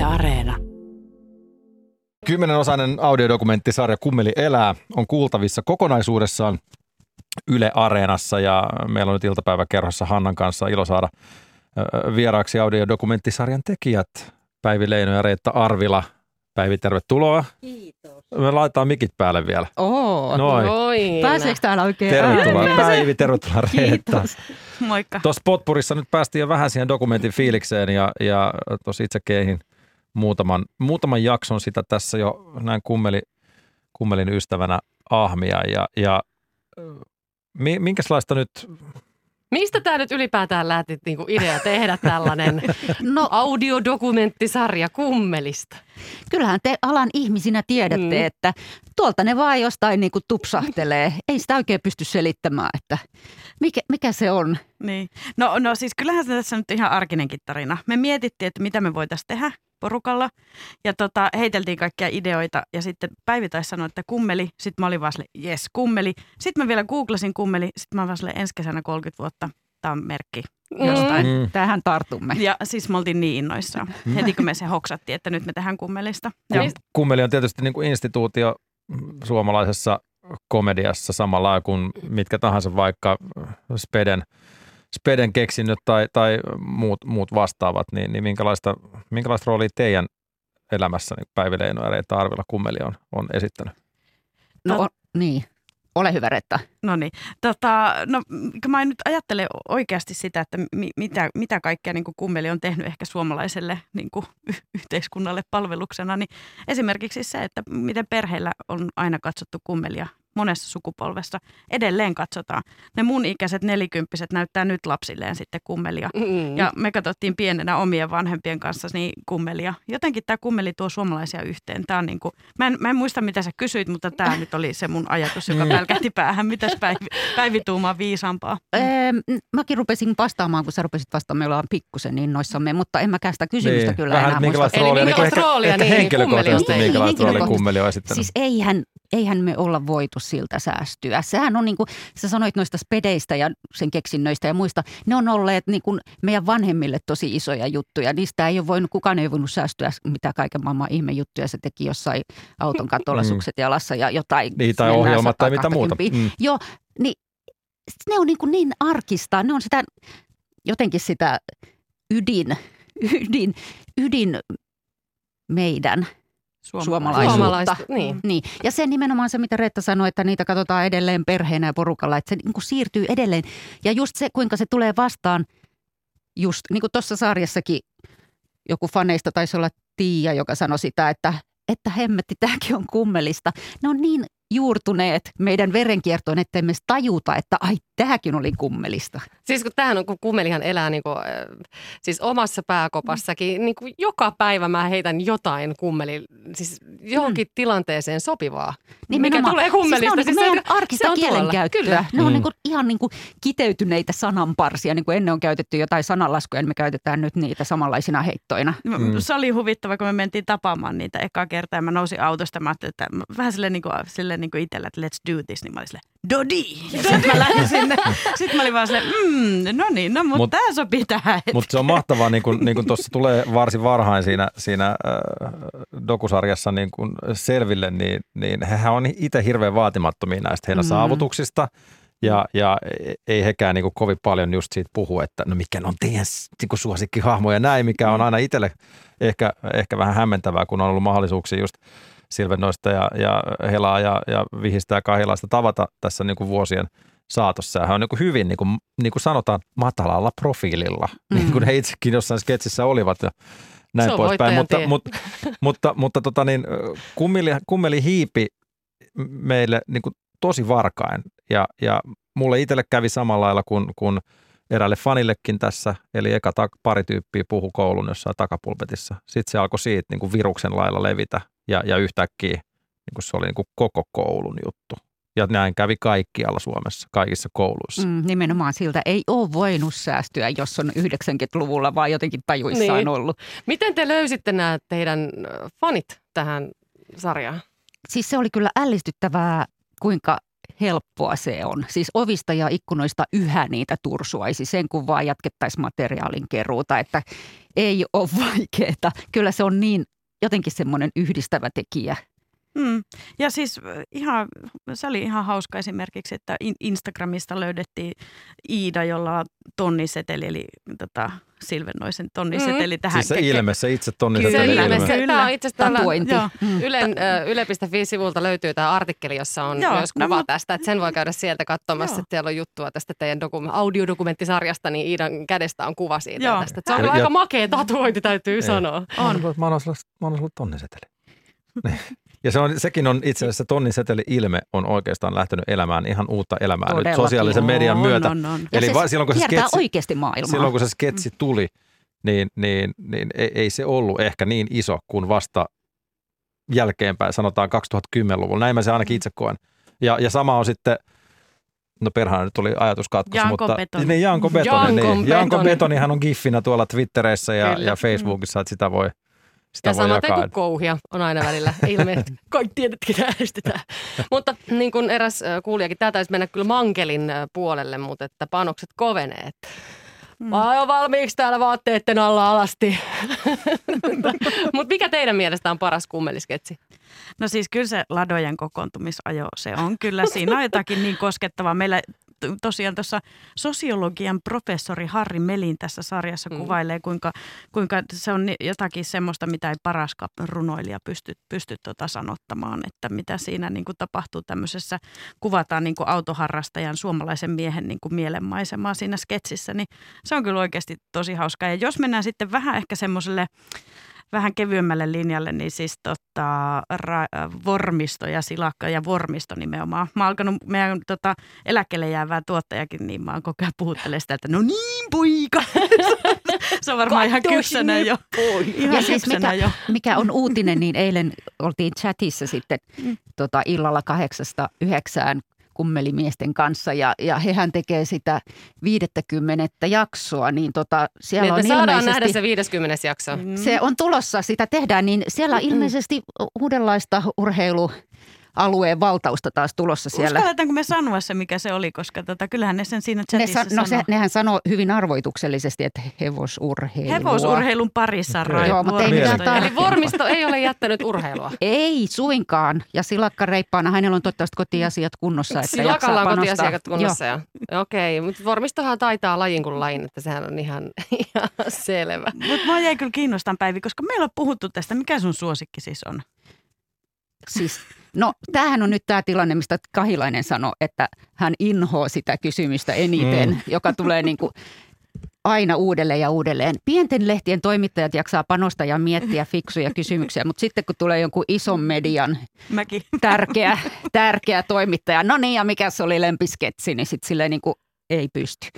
Areena. 10-osainen audiodokumenttisarja Kummeli elää on kuultavissa kokonaisuudessaan Yle Areenassa ja meillä on nyt iltapäiväkerhossa Hannan kanssa ilo saada vieraaksi audiodokumenttisarjan tekijät Päivi Leino ja Reetta Arvila. Päivi, tervetuloa. Kiitos. Me laitetaan mikit päälle vielä. Noin. Pääseekö täällä oikein Tervetuloa Päivi, tervetuloa Reetta. Kiitos. Moikka. Tuossa potpurissa nyt päästiin jo vähän siihen dokumentin fiilikseen ja tuossa itse keihin muutaman jakson sitä tässä jo näin kummelin ystävänä ahmia ja minkälaista nyt... Mistä tämä nyt ylipäätään lähti niinku idea tehdä tällainen audiodokumenttisarja Kummelista? Kyllähän te alan ihmisinä tiedätte, että tuolta ne vaan jostain niinku tupsahtelee. Ei sitä oikein pysty selittämään, että mikä se on. Niin. No siis kyllähän se tässä nyt ihan arkinenkin tarina. Me mietittiin, että mitä me voitaisiin tehdä porukalla ja heiteltiin kaikkia ideoita ja sitten Päivi taisi sanoa, että kummeli. Sitten mä olin vaan silleen, jes, kummeli. Sitten mä vielä googlasin kummeli. Sitten mä olin vaan silleen, ensi kesänä 30 vuotta. Tämä on merkki jostain. Tähän tartumme. Ja siis me oltiin niin innoissaan. Heti kun me se hoksattiin, että nyt me tehdään kummelista. Kummeli on tietysti niin kuin instituutio suomalaisessa komediassa samalla kuin mitkä tahansa vaikka Speden keksinnöt tai muut vastaavat, niin minkälaista roolia teidän elämässä niin Päivi Leino ja Reetta Arvila Kummeli on esittänyt? Niin. Ole hyvä, Reetta. No niin. Mä nyt ajattelen oikeasti sitä, että mitä kaikkea niin kuin kummeli on tehnyt ehkä suomalaiselle niin kuin yhteiskunnalle palveluksena. Niin esimerkiksi se, että miten perheillä on aina katsottu kummelia monessa sukupolvessa. Edelleen katsotaan. Ne mun ikäiset 40-vuotiaat näyttää nyt lapsilleen sitten kummelia. Ja me katsottiin pienenä omien vanhempien kanssa niin kummelia. Jotenkin tämä kummeli tuo suomalaisia yhteen. Tää on niin kuin, mä en muista mitä sä kysyit, mutta tämä nyt oli se mun ajatus, joka pälkähti päähän. Mitäs Päivi tuumaa viisaampaa? Mäkin rupesin vastaamaan, kun sä rupesit vastaamaan. Me ollaan pikkusen niin noissamme, mutta en mäkään sitä kysymystä kyllä enää muista. Eli minkälaista roolia henkilökohtaisesti minkälaista roolia kummeli on esittänyt? Siis eihän me olla voitu siltä säästyä. Sehän on niin kuin, sä sanoit noista spedeistä ja sen keksinnöistä ja muista, ne on olleet niin kuin meidän vanhemmille tosi isoja juttuja. Niistä ei ole voinut, kukaan ei voinut säästyä, mitä kaiken maailman ihmejuttuja se teki jossain auton katolla sukset jalassa ja jotain. Niin, tai ohjelmat tai mitä muuta. Joo, niin ne on niin arkista, ne on sitä jotenkin sitä ydin meidän suomalaisuutta. Niin. Ja se nimenomaan se, mitä Reetta sanoi, että niitä katsotaan edelleen perheenä ja porukalla, että se niin kuin siirtyy edelleen. Ja just se, kuinka se tulee vastaan, just niin kuin tuossa sarjassakin joku faneista taisi olla Tiia, joka sanoi sitä, että hemmetti, tämäkin on kummelista. Ne on niin juurtuneet meidän verenkiertoon, että emme tajuta, että ai, tämäkin oli kummelista. Siis kun kummelihan elää niin kuin, siis omassa pääkopassakin, niin kuin joka päivä mä heitän jotain kummeli, siis johonkin tilanteeseen sopivaa. Nimenomaan. Mikä tulee kummelista. Siis ne on meidän arkista kielenkäyttöä. Kyllä. Ne on ihan niin kuin kiteytyneitä sananparsia. Niin kuin ennen on käytetty jotain sananlaskuja, niin me käytetään nyt niitä samanlaisina heittoina. Se oli huvittava, kun me mentiin tapaamaan niitä ekaa kertaa. Mä nousin autosta, mä ajattelin, että vähän silleen niin kuin itsellä, että let's do this, niin mä olin silleen, Dodi! Sitten mä lähdin sinne. Sitten mä olin vaan silleen, mutta tää sopii tähän. Mutta se on mahtavaa, niin kuin tuossa tulee varsin varhain siinä dokusarjassa niin kuin selville, niin hehän on itse hirveän vaatimattomia näistä heidän saavutuksista. Ja ei hekään niin kuin kovin paljon just siitä puhu, että no mikä on teidän niin kuin suosikkihahmo ja näin, mikä on aina itselle ehkä vähän hämmentävää, kun on ollut mahdollisuuksia just Silvennoista ja Helaa ja Vihistä ja Kahilaista tavata tässä niin kuin vuosien saatossa. Hän on niin kuin hyvin, niin kuin sanotaan, matalalla profiililla, niin kuin he itsekin jossain sketsissä olivat ja näin poispäin. Mutta kummeli hiipi meille niin kuin tosi varkain ja mulle itselle kävi samalla lailla kuin eräälle fanillekin tässä, eli eka pari tyyppiä puhui koulun jossain takapulpetissa. Sitten se alkoi siitä niin kuin viruksen lailla levitä ja yhtäkkiä niin kuin se oli niin kuin koko koulun juttu. Ja näin kävi kaikkialla Suomessa, kaikissa kouluissa. Nimenomaan siltä ei ole voinut säästyä, jos on 90-luvulla vaan jotenkin tajuissaan ollut. Miten te löysitte nämä teidän fanit tähän sarjaan? Siis se oli kyllä ällistyttävää, kuinka helppoa se on. Siis ovista ja ikkunoista yhä niitä tursuaisi sen, kun vaan jatkettaisiin materiaalin keruuta, että ei ole vaikeaa. Kyllä se on niin jotenkin semmoinen yhdistävä tekijä. Ja siis se oli ihan hauska esimerkiksi, että Instagramista löydettiin Iida, jolla on tonniseteli, eli Silvennoisen tonniseteli tähän. Siis se ilme, se itse tonniseteli ilme. Tämä on itse asiassa Yle.fi-sivulta löytyy tämä artikkeli, jossa on myös kuva tästä, että sen voi käydä sieltä katsomassa, että siellä on juttua tästä teidän audiodokumenttisarjasta, niin Iidan kädestä on kuva siitä tästä. Se on aika makea tatuointi, täytyy sanoa. Mä oon ollut tonniseteli. Ja sekin on itse asiassa tonniseteli ilme on oikeastaan lähtenyt elämään ihan uutta elämää nyt sosiaalisen median myötä. Eli silloin kun se sketsi tuli, niin ei se ollut ehkä niin iso kuin vasta jälkeenpäin, sanotaan 2010-luvulla. Näin mä se ainakin itse koen. Ja sama on sitten, no perhana nyt tuli ajatuskatkos, mutta niin Janko Betoni, hän on giffinä tuolla Twittereissä ja Facebookissa, että sitä voi ja samaten kuin kouhia on aina välillä ilmeisesti. Kaikki tiedät, ketä äänestetään. Mutta niin kuin eräs kuulijakin, tämä taisi mennä kyllä mankelin puolelle, mutta että panokset kovenee. Mä oon valmiiksi täällä vaatteiden alla alasti. Mutta mikä teidän mielestä on paras kummelisketsi? No siis kyllä se ladojen kokoontumisajo, se on kyllä. Siinä on jotakin niin koskettavaa. Meillä tosiaan tuossa sosiologian professori Harri Melin tässä sarjassa kuvailee, kuinka se on jotakin semmoista, mitä ei paraskaan runoilija pysty sanottamaan, että mitä siinä niin kuin tapahtuu tämmöisessä, kuvataan niin kuin autoharrastajan suomalaisen miehen niin kuin mielenmaisemaa siinä sketsissä, niin se on kyllä oikeasti tosi hauskaa. Ja jos mennään sitten vähän ehkä semmoiselle vähän kevyemmälle linjalle, niin siis vormisto ja silakka ja vormisto nimenomaan. Mä oon alkanut meidän eläkkeelle jäävää tuottajakin, niin mä oon koko ajan puhuttelemaan sitä, että no niin poika. Se on varmaan ihan kypsänä jo. Ja siis mikä on uutinen, niin eilen oltiin chatissa sitten illalla 8-9 kummelimiesten kanssa ja hehän tekee sitä 50. jaksoa, niin siellä on saadaan ilmeisesti nähdä se 50. jakso. Se on tulossa, sitä tehdään, niin siellä on ilmeisesti uudenlaista urheilualueen valtausta taas tulossa siellä. Uskalletaanko me sanoa se, mikä se oli, koska kyllähän ne sen siinä chatissa sanoo. Nehän sanoo hyvin arvoituksellisesti, että hevosurheilua. Hevosurheilun parissa Joo, mutta ei mitään eli vormisto ei ole jättänyt urheilua. Ei suinkaan. Ja silakkareippaana hänellä on toivottavasti kotiasiat kunnossa, että Silakalla on kotiasiat kunnossa. Okei, mutta vormistohan taitaa lajin kuin lajin, että sehän on ihan selvä. Mutta mä jäi kyllä kiinnostaan, Päivi, koska meillä on puhuttu tästä. Mikä sun suosikki siis on? Siis, no tämähän on nyt tämä tilanne, mistä Kahilainen sanoi, että hän inhoaa sitä kysymystä eniten, joka tulee niin kuin aina uudelleen ja uudelleen. Pienten lehtien toimittajat jaksaa panostaa ja miettiä fiksuja kysymyksiä, mutta sitten kun tulee jonkun ison median tärkeä toimittaja, no niin ja mikä se oli lempisketsi, niin sitten silleen niin kuin ei pysty.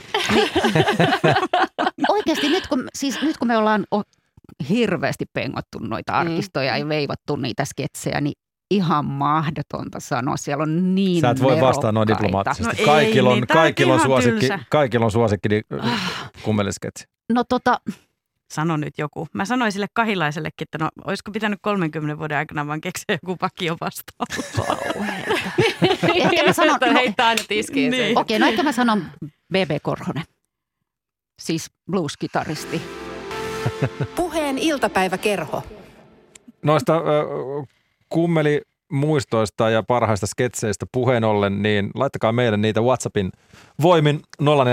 Oikeasti nyt kun me ollaan hirveästi pengottu noita arkistoja ja veivattu niitä sketsejä, niin ihan mahdotonta sanoa. Siellä on niin sä et voi vastaa noin diplomaattisesti. No kaikilla on suosikki kummelisketsi. No sano nyt joku. Mä sanoin sille Kahilaisellekin, että no olisiko pitänyt 30 vuoden aikana vaan keksiä joku vakio vastaus. Ehkä mä sanon, heittää aina tiskiin. Niin. Okei, no ehkä mä sanon B.B. Korhonen. Siis blues-kitaristi. Puheen iltapäiväkerho. Noista kummelimuistoista ja parhaista sketseistä puheen ollen, niin laittakaa meille niitä WhatsAppin voimin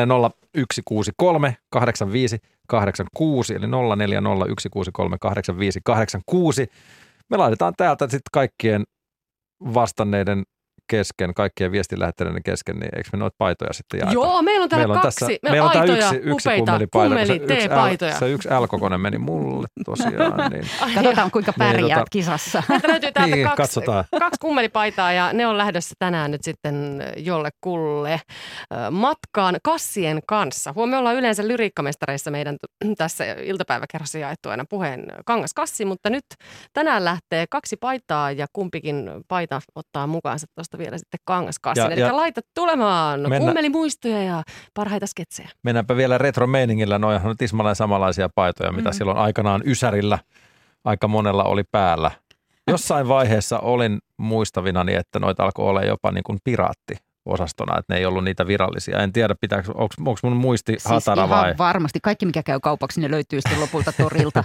0401638586 eli 0401638586. Me laitetaan täältä sitten kaikkien vastanneiden kesken, kaikkien viestinlähettäneiden kesken, niin eikö me noita paitoja sitten jaeta? Joo, meillä on täällä kaksi. Meillä on tää aitoja, yksi kummeli-teepaitoja. Se yksi L-kokoinen meni mulle tosiaan. Niin. Katsotaan, kuinka pärjäät kisassa. Meiltä löytyy täältä kaksi kummelipaitaa ja ne on lähdössä tänään nyt sitten jollekulle matkaan kassien kanssa. Me ollaan yleensä lyriikkamestareissa meidän tässä iltapäiväkerhossa jaettu aina puheen kangaskassi, mutta nyt tänään lähtee 2 paitaa ja kumpikin paita ottaa mukaansa tuosta vielä sitten kangaskassin. Eli laita tulemaan kummelimuistoja ja parhaita sketsejä. Mennäänpä vielä retro-meiningillä. Noihan on tismalleen samanlaisia paitoja, mitä silloin aikanaan Ysärillä aika monella oli päällä. Jossain vaiheessa olin muistavinani, että noita alkoi olla jopa niin kuin osastona, että ne ei ollut niitä virallisia. En tiedä, onko mun muisti hatara siis vai? Ihan varmasti. Kaikki, mikä käy kaupaksi, ne löytyy sitten lopulta torilta.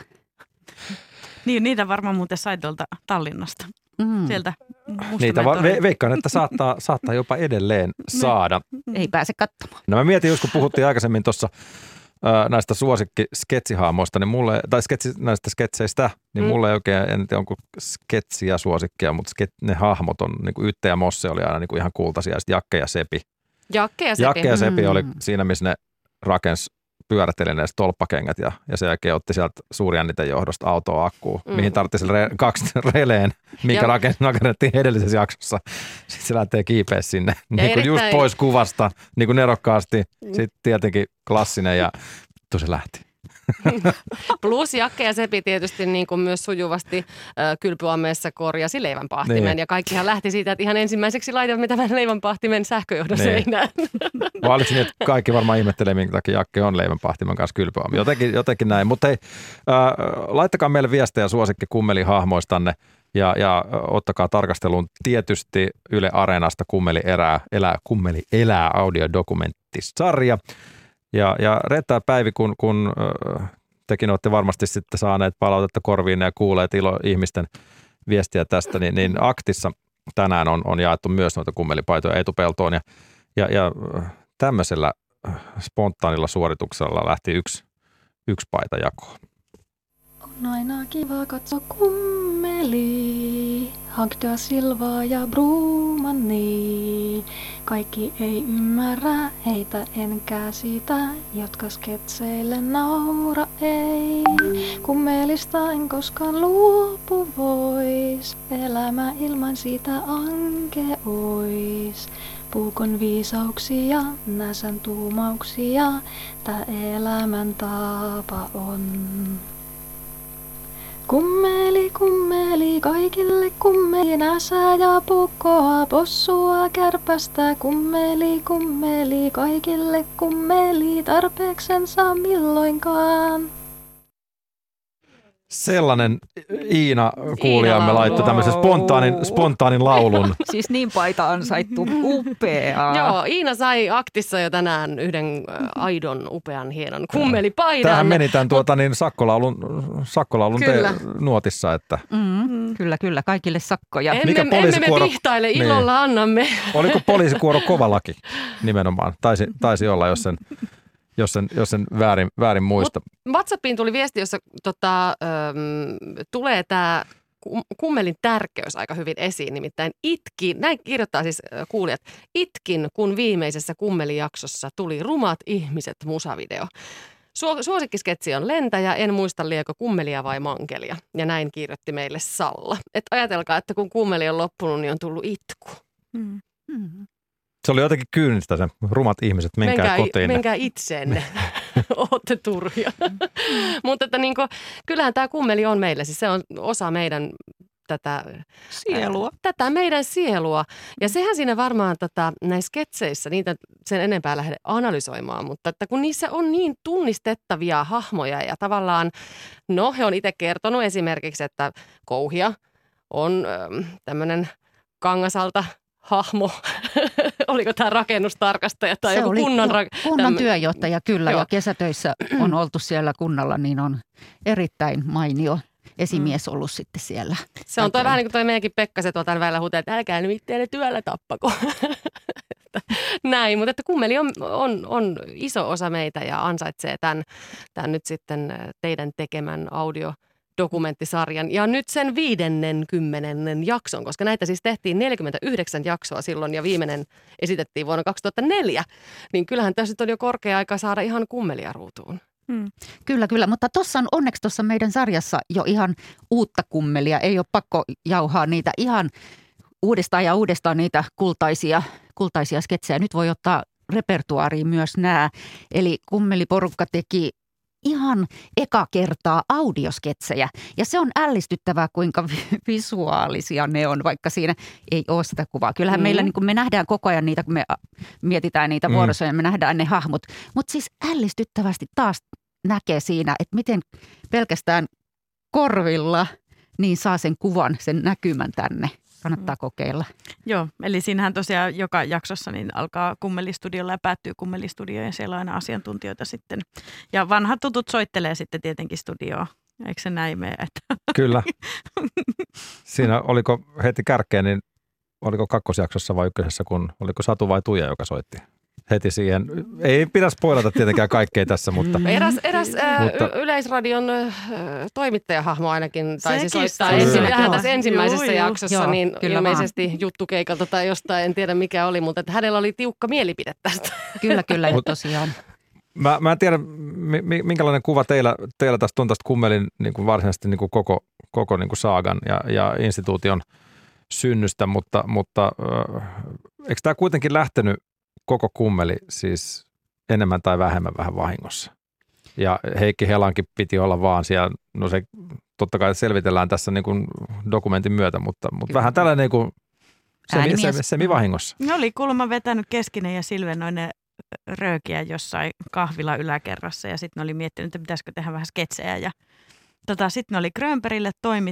Niin, niitä varmaan muuten sai tuolta Tallinnasta. Sieltä niitä veikkaan, että saattaa jopa edelleen saada. Ei pääse katsomaan. No mä mietin, jos kun puhuttiin aikaisemmin tuossa näistä suosikkisketsihamoista, niin näistä sketseistä, niin mulle ei oikein, en tiedä onko sketsiä suosikkia, mutta ne hahmot on, niin kuin Ytte ja Mosse oli aina niin kuin ihan kultaisia, ja sitten Jakke ja Sepi. Jakke ja Sepi oli siinä, missä ne rakensi pyörätelineet tolppakengät ja sen jälkeen otti sieltä Suurjänniten johdosta autoa akkuun, mihin tarvitsi kaksi releen, mikä rakennettiin edellisessä jaksossa. Sitten se lähtee kiipeä sinne niin kuin just pois kuvasta, niin kuin nerokkaasti. Sitten tietenkin klassinen ja se lähti. Plus Jakke ja Sepi tietysti niin kuin myös sujuvasti kylpyammeessa korjasi leivänpahtimen. Niin. Ja kaikkihan lähti siitä, että ihan ensimmäiseksi laitamme tämän leivänpahtimen sähköjohdon seinään. Oliko niin, että kaikki varmaan ihmettelee, minkä takia Jakke on leivänpahtimen kanssa kylpyamme. Jotenkin näin. Mutta hei, laittakaa meille viestejä suosikkikummeli-hahmoistanne ja ottakaa tarkasteluun tietysti Yle Areenasta Kummeli elää audiodokumenttisarja. Ja Reetta ja Päivi, kun tekin olette varmasti sitten saaneet palautetta korviin ja kuuleet ihmisten viestiä tästä, niin Aktissa tänään on jaettu myös noita kummelipaitoja etupeltoon. Ja tämmöisellä spontaanilla suorituksella lähti yksi paita jakoon. On aina kiva katsoa kummeli, Hagda, Silvaa ja Bromanni. Kaikki ei ymmärrä, heitä en käsitä, jotka sketseille naura ei. Kummelista en koskaan luopu vois, elämä ilman sitä anke ois. Puukon viisauksia, näsän tuumauksia, tää elämän tapa on. Kummeli, kummeli, kaikille kummeli, näsä ja pukkoa, possua, kärpästä. Kummeli, kummeli, kaikille kummeli, tarpeeksen saa milloinkaan. Sellainen Iina kuulijamme laittoi tämmöisen spontaanin laulun. Siis niin paita ansaittu, upeaa. Joo, Iina sai Aktissa jo tänään yhden aidon, upean, hienon kummelipaidan. Tähän meni tämän sakkolaulun nuotissa. Että. Kyllä, kaikille sakkoja. Emme me vihtaile, ilolla niin. Annamme. Oliko poliisikuoro kova laki nimenomaan? Taisi olla, jos sen väärin muista. WhatsAppiin tuli viesti, jossa tulee tämä kummelin tärkeys aika hyvin esiin. Nimittäin näin kirjoittaa siis kuulijat, itkin kun viimeisessä kummelijaksossa tuli Rumat ihmiset -musavideo. Suosikkisketsi on Lentäjä, en muista liekö kummelia vai mankelia. Ja näin kirjoitti meille Salla. Että ajatelkaa, että kun kummeli on loppunut, niin on tullut itku. Se oli jotenkin kyynistä se Rumat ihmiset, menkää kotiin. Menkää itseenne, ootte turhia. Mutta että niin kuin, kyllähän tämä kummeli on meille, siis se on osa meidän tätä sielua. Tätä meidän sielua. Ja sehän siinä varmaan näissä sketseissä, niitä sen enempää lähde analysoimaan, mutta että kun niissä on niin tunnistettavia hahmoja ja tavallaan, he on itse kertonut esimerkiksi, että Kouhia on tämmöinen Kangasalta hahmo, oliko tämä rakennustarkastaja tai joku kunnan työjohtaja, kyllä, joo. Ja kesätöissä on oltu siellä kunnalla, niin on erittäin mainio esimies ollut sitten siellä. Se on vähän niin kuin toi meidänkin Pekka, se tuolta välillä huutaa, että älkää nyt itseänne työllä tappako. Näin, mutta että kummeli on iso osa meitä ja ansaitsee tämän nyt sitten teidän tekemän dokumenttisarjan ja nyt sen 50. jakson, koska näitä siis tehtiin 49 jaksoa silloin ja viimeinen esitettiin vuonna 2004, niin kyllähän tässä on jo korkea aika saada ihan kummelia ruutuun. Kyllä, mutta onneksi tuossa meidän sarjassa jo ihan uutta kummelia, ei ole pakko jauhaa niitä ihan uudestaan niitä kultaisia sketsejä. Nyt voi ottaa repertuaariin myös nämä, eli kummeliporukka teki ihan eka kertaa audiosketsejä. Ja se on ällistyttävää, kuinka visuaalisia ne on, vaikka siinä ei ole sitä kuvaa. Kyllähän meillä niin kun me nähdään koko ajan niitä, kun me mietitään niitä vuorossa ja me nähdään ne hahmot. Mutta siis ällistyttävästi taas näkee siinä, että miten pelkästään korvilla niin saa sen kuvan, sen näkymän tänne. Kannattaa kokeilla. Joo, eli siinähän tosiaan joka jaksossa niin alkaa kummelistudiolla ja päättyy kummelistudioon ja siellä on aina asiantuntijoita sitten. Ja vanhat tutut soittelee sitten tietenkin studioon. Eikö se näin mene? Kyllä. Siinä oliko heti kärkeen, niin oliko kakkosjaksossa vai ykkösessä, kun oliko Satu vai Tuija, joka soitti heti siihen. Ei pidä spoilata tietenkään kaikkea tässä, mutta... Eräs Yleisradion toimittajahahmo ainakin taisi soittaa tässä ensimmäisessä jaksossa, niin ilmeisesti juttukeikalta tai jostain, en tiedä mikä oli, mutta että hänellä oli tiukka mielipide tästä. Kyllä, tosiaan. Mä en tiedä, minkälainen kuva teillä tästä on tästä kummelin niin kuin varsinaisesti niin kuin koko niin kuin saagan ja instituution synnystä, mutta eikö tämä kuitenkin lähtenyt koko kummeli siis enemmän tai vähemmän vähän vahingossa? Ja Heikki Helankin piti olla vaan siellä, no se totta kai selvitellään tässä niin kuin dokumentin myötä, mutta vähän tällainen niin kuin semi-vahingossa. Ne oli kuulemma vetänyt Keskinen ja Silvennoinen röökiä jossain kahvila yläkerrassa ja sitten ne oli miettinyt, että pitäisikö tehdä vähän sketsejä ja sitten ne oli Grönbergille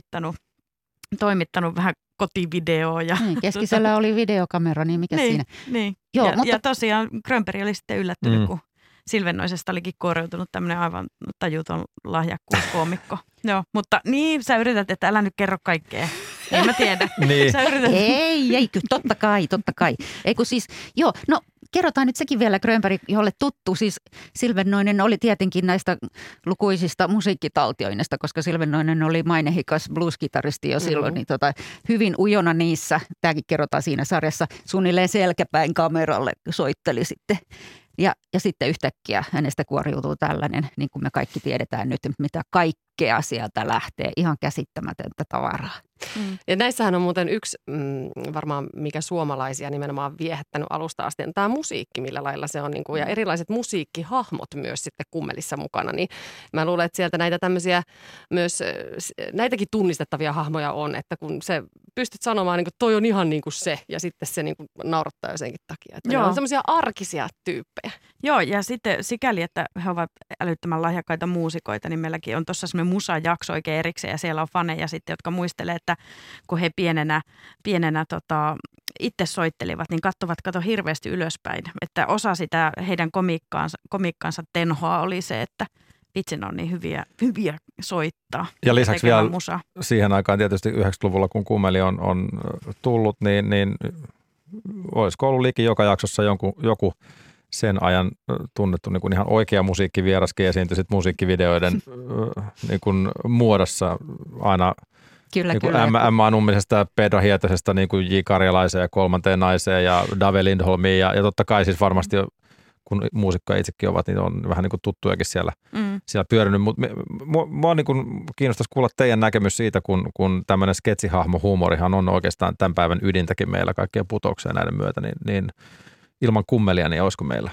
toimittanut vähän kotivideoa. Ja Keskisellä oli videokamera, niin mikä siinä? Niin. Joo, mutta tosiaan Grönberg oli sitten yllättynyt, kun Silvennoisesta olikin kuoriutunut tämmöinen aivan tajuton lahjakkuuskoomikko. Joo, mutta niin sä yrität, että älä nyt kerro kaikkea. En mä tiedä. Niin. Ei, totta kai. Ei kun siis, joo, no kerrotaan nyt sekin vielä Grönberg, jolle tuttu. Siis Silvennoinen oli tietenkin näistä lukuisista musiikkitaltioinnista, koska Silvennoinen oli mainehikas blues-kitaristi jo silloin, niin hyvin ujona niissä. Tämäkin kerrotaan siinä sarjassa. Suunnilleen selkäpäin kameralle soitteli sitten. Ja sitten yhtäkkiä hänestä kuoriutuu tällainen, niin kuin me kaikki tiedetään nyt, mitä kaikkea sieltä lähtee. Ihan käsittämätöntä tavaraa. Ja näissähän on muuten yksi varmaan, mikä suomalaisia nimenomaan viehättänyt alusta asti, tämä musiikki, millä lailla se on, niin kuin, ja erilaiset musiikkihahmot myös sitten kummelissa mukana. Niin mä luulen, että sieltä näitä tämmöisiä myös, näitäkin tunnistettavia hahmoja on, että kun se pystyt sanomaan, niin kuin, toi on ihan niin kuin se, ja sitten se niin kuin naurattaa jotenkin takia. Että ne on semmoisia arkisia tyyppejä. Joo, ja sitten sikäli, että he ovat älyttömän lahjakkaita muusikoita, niin meilläkin on tuossa semmoinen musajakso oikein erikseen, ja siellä on faneja sitten, jotka muistelee, että kun he pienenä itse soittelivat, niin kato hirveästi ylöspäin. Että osa sitä heidän komiikkaansa tenhoa oli se, että vitsin on niin hyviä soittaa. Ja lisäksi vielä musa. Siihen aikaan tietysti 90-luvulla, kun kummeli on tullut, niin olisiko ollut liikin joka jaksossa joku sen ajan tunnettu niin kuin ihan oikea musiikkivieraskin esiintyi sit musiikkivideoiden niin kuin muodossa aina. Kyllä, niin kuin Emma Nummisesta ja Pedro Hietosesta niin kuin J. Karjalaiseen ja Kolmanteen naiseen ja Dave Lindholmiin ja totta kai siis varmasti kun muusikkoja itsekin ovat, niin on vähän niin kuin tuttujakin siellä pyörinyt. Mutta mua niin kuin kiinnostaisi kuulla teidän näkemys siitä, kun tämmöinen sketsihahmo-huumorihan on oikeastaan tämän päivän ydintäkin meillä kaikkien putouksia näiden myötä, niin ilman kummelia, niin olisiko meillä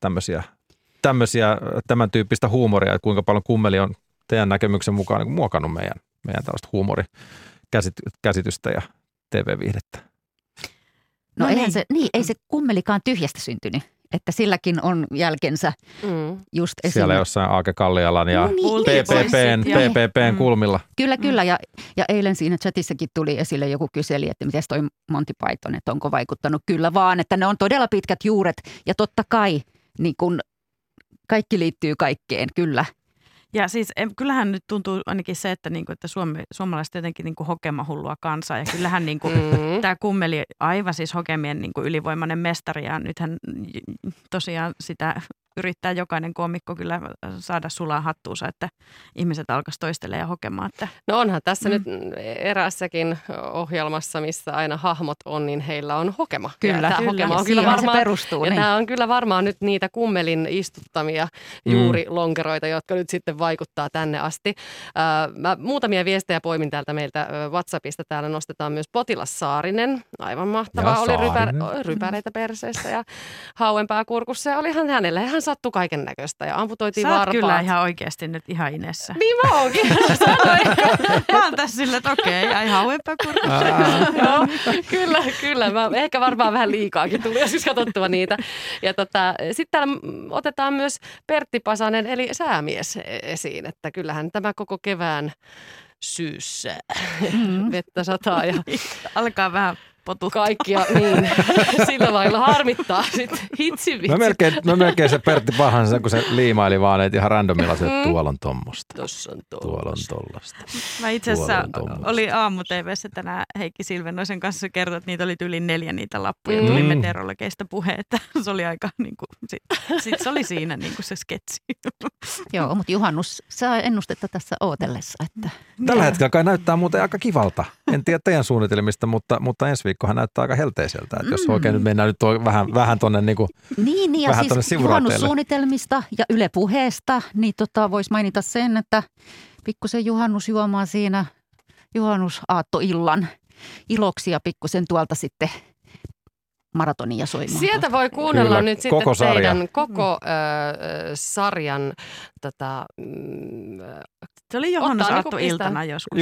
tämän tyyppistä huumoria, että kuinka paljon kummeli on teidän näkemyksen mukaan niin muokannut meidän tällaista huumorikäsitystä ja TV-viihdettä? No ei se kummelikaan tyhjästä syntynyt, että silläkin on jälkensä just esiin. Siellä jossain Aake Kallialan ja PPPn kulmilla. Kyllä ja eilen siinä chatissakin tuli esille joku kyseli, että miten toi Monty Python, että onko vaikuttanut. Kyllä vaan, että ne on todella pitkät juuret ja totta kai niin kun kaikki liittyy kaikkeen, kyllä. Ja siis kyllähän nyt tuntuu ainakin se, että suomalaiset jotenkin hokemahullua kansaa. Ja kyllähän tämä kummeli aivan siis hokemien ylivoimainen mestari. Ja nythän tosiaan sitä yrittää jokainen koomikko kyllä saada sulaa hattuunsa, että ihmiset alkaisi toistelemaan ja hokemaan. Että. No onhan tässä nyt eräässäkin ohjelmassa, missä aina hahmot on, niin heillä on hokema. Kyllä, hokema on kyllä varmaan, se perustuu. Ja tämä on kyllä varmaan nyt niitä kummelin istuttamia juurilonkeroita, jotka nyt sitten vaikuttaa tänne asti. Mä muutamia viestejä poimin täältä meiltä WhatsAppista. Täällä nostetaan myös Potilas Saarinen. Aivan mahtavaa. Oli rypäreitä perseessä ja hauenpää kurkussa ja olihan hänellä. Hän sattui kaiken näköistä ja amputoitiin varpaat. Sä oot kyllä ihan oikeasti nyt ihan inessä. Niin mä oonkin. Mä oon tässä sillä, että okei, ihan hauenpää kurkussa. Joo, kyllä. Mä ehkä varmaan vähän liikaakin tuli joskus katsottua niitä. Ja sitten täällä otetaan myös Pertti Pasanen eli säämies esiin, että kyllähän tämä koko kevään syyssä. Vettä sataa ja alkaa vähän potuttaa. Kaikkia, niin. Sillä lailla harmittaa sitten hitsin vitsi. Mä melkein se Pertti Pahansen, kun se liimaili vaan, että ihan randomilla se, että tuolla on tommosta. Tossa on tuolla on tollasta. Mä itse asiassa oli aamu-tv:ssä tänään Heikki Silvennoisen kanssa kertoi, että niitä oli yli 4 niitä lappuja. Tuli meteorologeista puhe, että se oli aika niin kuin, sit se oli siinä niin kuin se sketsi. Joo, mutta juhannus saa ennustetta tässä ootellessa. Että... Tällä hetkellä kai näyttää muuten aika kivalta. En tiedä teidän suunnitelmista, mutta ensi viikkohan näyttää aika helteiseltä. Että jos oikein nyt mennään nyt vähän tuonne niin, ja siis juhannussuunnitelmista ja Yle Puheesta, niin voisi mainita sen, että pikkusen juhannusjuomaa siinä juhannusaattoillan iloksi ja pikkusen tuolta sitten maratonia soimaan. Sieltä voi kuunnella kyllä, nyt sitten teidän koko sarjan se oli juhannusaattoiltana joskus.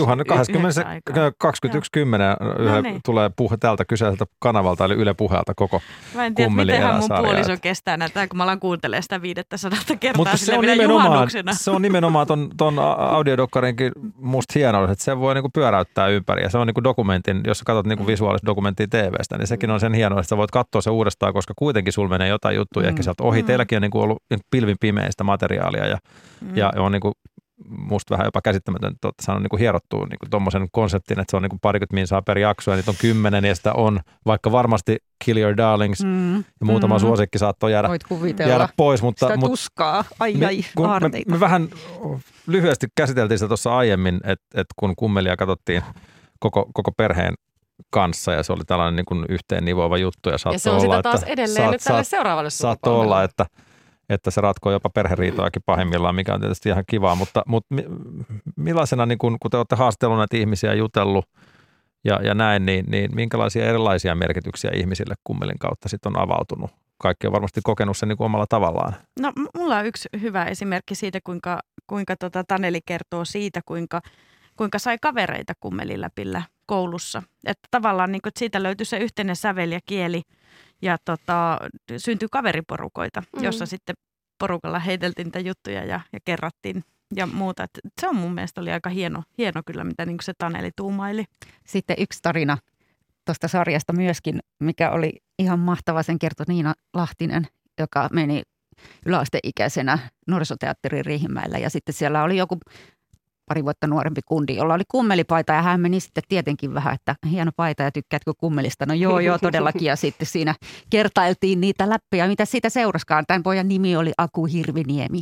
21.10. tulee puhe tältä kyseiseltä kanavalta, eli Yle Puheelta koko mä en tiedä, mitenhän mun puoliso kestää näitä, kun mä alan kuuntelemaan sitä 500 kertaa. Mutta se on nimenomaan ton audiodokkarinkin musta hienoa, että se voi niinku pyöräyttää ympäri. Ja se on niinku dokumentin, jos sä katsot niinku visuaalista dokumenttia TV:stä, niin sekin on sen hienoa, että sä voit katsoa se uudestaan, koska kuitenkin sulla menee jotain juttuja ehkä sieltä ohi. Teilläkin on niinku ollut pilvin pimeistä materiaalia ja on niinku musta vähän jopa käsittämätöntä, että saanut niinku hierottua niinku tommosen konseptin, että se on niinku 20 minsaa per jakso ja niitä on 10 ja sitä on, vaikka varmasti Kill Your Darlings ja muutama suosikki saattoi jäädä pois. Mutta sitä tuskaa, me vähän lyhyesti käsiteltiin sitä tuossa aiemmin, että kun Kummelia katsottiin koko perheen kanssa ja se oli tällainen niin kuin yhteen nivoava juttu. Ja se on sitä taas edelleen nyt tälle seuraavalle saattoi olla, että se ratkoo jopa perheriitoakin pahimmillaan, mikä on tietysti ihan kivaa, mutta millaisena, niin kun te olette haastellut näitä ihmisiä ja jutellut ja näin, niin minkälaisia erilaisia merkityksiä ihmisille Kummelin kautta sitten on avautunut? Kaikki on varmasti kokenut sen niin kuin omalla tavallaan. No mulla on yksi hyvä esimerkki siitä, kuinka Taneli kertoo siitä, kuinka sai kavereita Kummelin läpillä koulussa. Että tavallaan niin kuin, että siitä löytyi se yhteinen sävel ja kieli ja syntyi kaveriporukoita, jossa sitten porukalla heiteltiin niitä juttuja ja kerrattiin ja muuta. Et se on mun mielestä oli aika hieno kyllä, mitä niin kuin se Taneli tuumaili. Sitten yksi tarina tuosta sarjasta myöskin, mikä oli ihan mahtava, sen kertoi Niina Lahtinen, joka meni yläasteikäisenä nuorisoteatteriin Riihimäellä ja sitten siellä oli joku pari vuotta nuorempi kundi, jolla oli kummelipaita ja hän meni sitten tietenkin vähän, että hieno paita ja tykkäätkö kummelista? No joo todellakin ja sitten siinä kertailtiin niitä läppejä, mitä siitä seuraskaan. Tämän pojan nimi oli Aku Hirviniemi.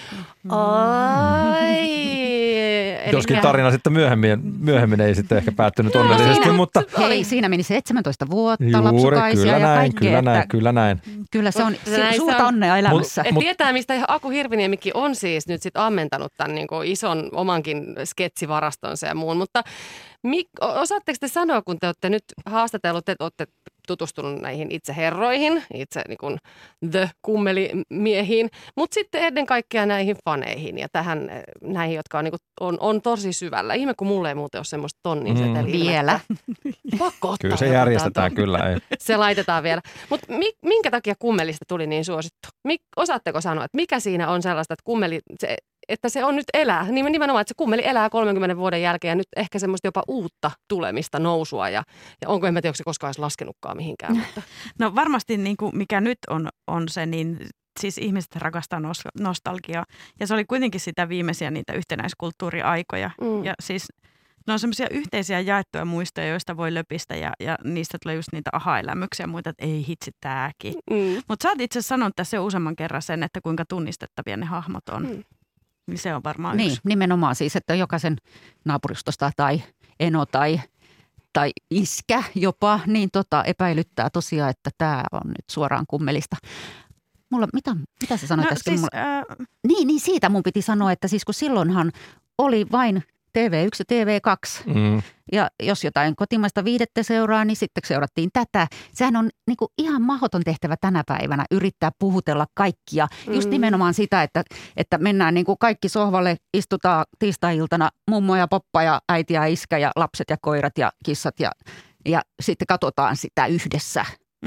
Joskin tarina sitten myöhemmin ei sitten ehkä päättynyt onnellisesti, mutta... Hei, siinä meni 17 vuotta, lapsukaisia ja kaikkea. Kyllä näin. Kyllä se on suurta onnea elämässä. Tietää, mistä Aku Hirviniemikin on siis nyt sitten ammentanut tämän niin kuin ison omankin sketsivarastonsa ja muun, mutta osaatteko te sanoa, kun te olette nyt haastatellut, te olette tutustunut näihin itse herroihin, itse niin kuin the kummelimiehiin, mutta sitten ennen kaikkea näihin faneihin ja näihin, jotka on, niin kuin, on tosi syvällä. Ihme, kun mulle ei muuten ole semmoista tonnin seteliä. Vielä. Pakko ottaa. Kyllä se järjestetään, kyllä. Ei. Se laitetaan vielä. Mutta minkä takia kummelista tuli niin suosittu? Osaatteko sanoa, että mikä siinä on sellaista, että että se on nyt elää, nimenomaan, että se kummeli elää 30 vuoden jälkeen ja nyt ehkä semmoista jopa uutta tulemista, nousua ja onko, en mä tiedä, onko se koskaan edes laskenutkaan mihinkään. Mutta. No varmasti niin kuin mikä nyt on se, niin siis ihmiset rakastaa nostalgiaa ja se oli kuitenkin sitä viimeisiä niitä yhtenäiskulttuuriaikoja ja siis ne on semmoisia yhteisiä jaettuja muistoja, joista voi löpistä ja niistä tulee just niitä aha-elämyksiä ja muita, että ei hitsi tääkin. Mutta sä oot itse sanonut tässä jo useamman kerran sen, että kuinka tunnistettavia ne hahmot on. Niin se on varmaan yksi. Nimenomaan siis, että jokaisen naapuristosta tai eno tai iskä jopa, niin epäilyttää tosiaan, että tämä on nyt suoraan kummelista. Mulla, mitä sä sanoit äsken? Siis, Niin, siitä mun piti sanoa, että siis kun silloinhan oli vain TV1 ja TV2. Ja jos jotain kotimaista viihdettä seuraa, niin sitten seurattiin tätä. Sehän on niin kuin ihan mahdoton tehtävä tänä päivänä yrittää puhutella kaikkia. Just nimenomaan sitä, että mennään niin kuin kaikki sohvalle, istutaan tiistai-iltana mummo ja poppa ja äiti ja iskä ja lapset ja koirat ja kissat ja sitten katsotaan sitä yhdessä.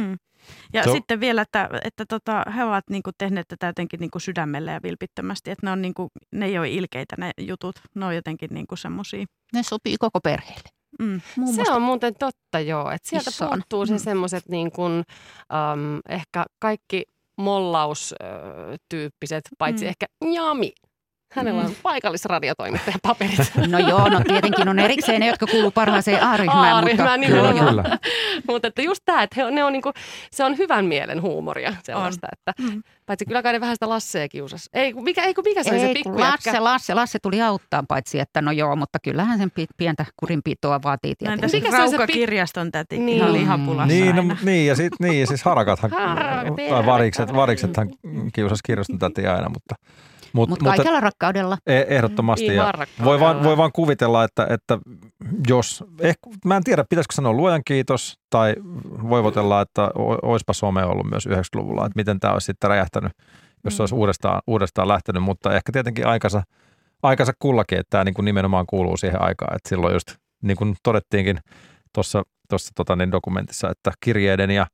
Ja sitten vielä, että he ovat niinku tehneet tätä jotenkin niinku sydämellä ja vilpittömästi, että ne ei ole ilkeitä ne jutut, ne on jotenkin niinku semmosia. Ne sopii koko perheelle. Se on muuten totta joo, että sieltä puuttuu se semmoiset niin kuin, ehkä kaikki mollaustyyppiset, paitsi ehkä Jami. Hänellä on paikallisradiotoimittajan paperit. No joo, no tietenkin on erikseen ne, jotka kuuluu parhaaseen A-ryhmään. Kyllä. Mutta että just tämä, että ne on niinku, se on hyvän mielen huumoria sellaista, että paitsi kyllä kai ne vähän sitä Lassea kiusasi. Mikä se oli se pikkujätkä? Lasse tuli auttaa, paitsi että no joo, mutta kyllähän sen pientä kurinpitoa vaatii tietenkin. Mikä se on se kirjaston täti? Niin. Ihan lihapulassa Niin, ja siis harakat, variksethan kiusasi kirjaston täti aina, mutta kaikella rakkaudella. Ehdottomasti. Ja voi vaan kuvitella, että jos, mä en tiedä, pitäisikö sanoa luojan kiitos tai voivotella, että oispa some ollut myös 90-luvulla, että miten tämä olisi sitten räjähtänyt, jos se olisi uudestaan lähtenyt, mutta ehkä tietenkin aikansa kullakin, että tämä niin kuin nimenomaan kuuluu siihen aikaan, että silloin just niin kuin todettiinkin tuossa dokumentissa, että kirjeiden ja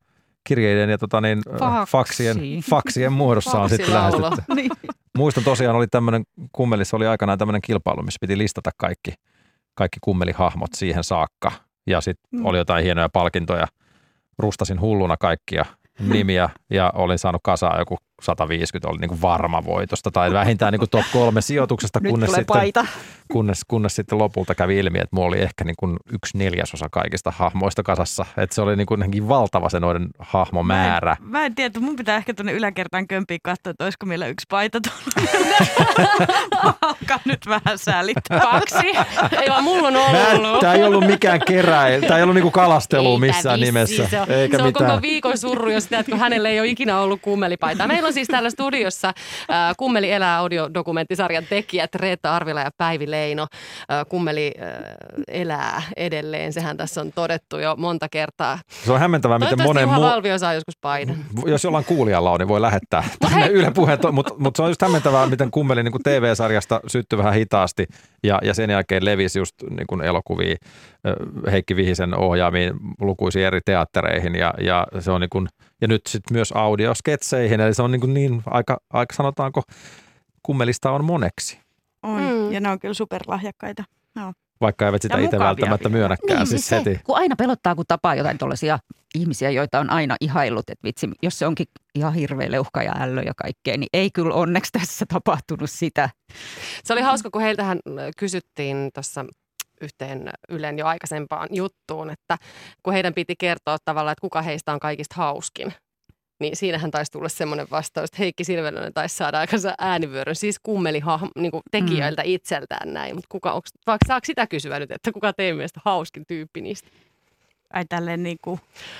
faksien muodossa on sitten lähestytty. Niin. Muistan tosiaan Kummelissa oli aikanaan tämmöinen kilpailu, missä piti listata kaikki kummelihahmot siihen saakka. Ja sitten oli jotain hienoja palkintoja. Rustasin hulluna kaikkia nimiä ja olin saanut kasaan joku 150, oli niin kuin varma voitosta tai vähintään niin kuin top 3 sijoituksesta, kunnes sitten lopulta kävi ilmi, että mulla oli ehkä niin kuin 1/4 kaikista hahmoista kasassa. Että se oli niin kuin valtava se noiden hahmomäärä. Mä en tiedä, mun pitää ehkä tuonne yläkertaan kömpiin katsoa, että olisiko meillä 1 paita tuolla. Alkaa nyt vähän säälittää. 2. Ei vaan mulla on ollut. Tää ei ollut mikään keräil. Tää ei ollut niinku kalastelu missään nimessä. Se on koko viikon surru, jos teet, kun hänelle ei ole ikinä ollut kummelipaitaa. Meillä on siis täällä studiossa Kummeli elää -audiodokumenttisarjan tekijät Reetta Arvila ja Päivi Leino. Kummeli elää edelleen, sehän tässä on todettu jo monta kertaa. Se on hämmentävää, miten monen Valvio saa joskus paidan. Jos jollain kuulijalla on, niin voi lähettää tänne Yle Puheen, mutta se on just hämmentävää, miten Kummeli niin kuin TV-sarjasta syttyi vähän hitaasti ja sen jälkeen levisi just niin kuin elokuvia Heikki Vihisen ohjaamiin lukuisiin eri teattereihin ja se on niin kuin, ja nyt sitten myös audiosketseihin, eli se on niin aika sanotaanko Kummelista on moneksi. On, ja ne on kyllä superlahjakkaita. No. Vaikka eivät sitä itse välttämättä myönnäkään niin, siis heti. Kun aina pelottaa, kun tapaa jotain tuollaisia ihmisiä, joita on aina ihaillut, että vitsi, jos se onkin ihan hirveä leuhka ja ällö ja kaikkea, niin ei kyllä onneksi tässä tapahtunut sitä. Se oli hauska, kun heiltähän kysyttiin tuossa yhteen Ylen jo aikaisempaan juttuun, että kun heidän piti kertoa tavallaan, että kuka heistä on kaikista hauskin. Niin siinähän taisi tulla semmoinen vastaus, että Heikki Silvennoinen taisi saada aikansa äänivyöryn, siis niin tekijöiltä itseltään näin. Mutta saako sitä kysyä nyt, että kuka teidän mielestä hauskin tyyppi niistä? Ai tälleen niinku...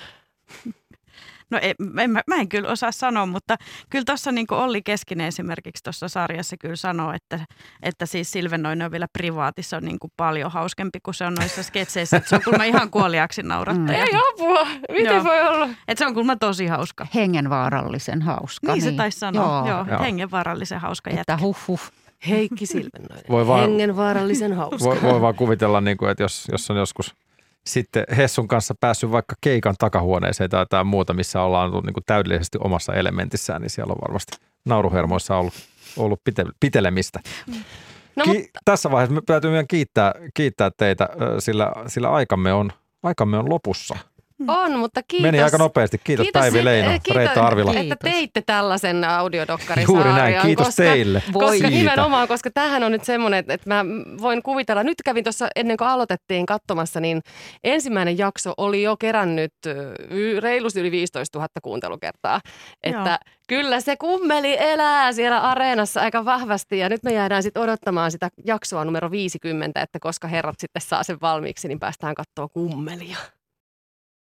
No mä en kyllä osaa sanoa, mutta kyllä tuossa niin kuin Olli Keskinen esimerkiksi tuossa sarjassa kyllä sanoo, että siis Silvennoinen on vielä privaatissa on niin kuin paljon hauskempi kuin se on noissa sketseissä. Että se on kuulemma ihan kuoliaaksi naurattaja. Ei apua, miten voi olla? Että se on kuulemma tosi hauska. Hengenvaarallisen hauska. Niin se taisi sanoa, joo. Hengenvaarallisen hauska jätkä. Että huh. Heikki Silvennoinen, hengenvaarallisen hauska. Voi vaan kuvitella, niin kuin, että jos on joskus... Sitten Hessun kanssa päässyt vaikka keikan takahuoneeseen tai jotain muuta, missä ollaan ollut niin kuin täydellisesti omassa elementissään, niin siellä on varmasti nauruhermoissa ollut pitelemistä. No, tässä vaiheessa me täytyy vielä kiittää teitä, sillä aikamme on lopussa. On, mutta kiitos. Meni aika nopeasti. Kiitos Päivi Leino, Reetta Arvila. Että teitte tällaisen audiodokkarisarjan. Juuri näin, kiitos teille. Koska nimenomaan, koska tämähän on nyt semmoinen, että mä voin kuvitella, nyt kävin tuossa ennen kuin aloitettiin katsomassa, niin ensimmäinen jakso oli jo kerännyt reilusti yli 15 000 kuuntelukertaa. Että kyllä se Kummeli elää siellä areenassa aika vahvasti ja nyt me jäädään sitten odottamaan sitä jaksoa numero 50, että koska herrat sitten saa sen valmiiksi, niin päästään katsoa Kummelia.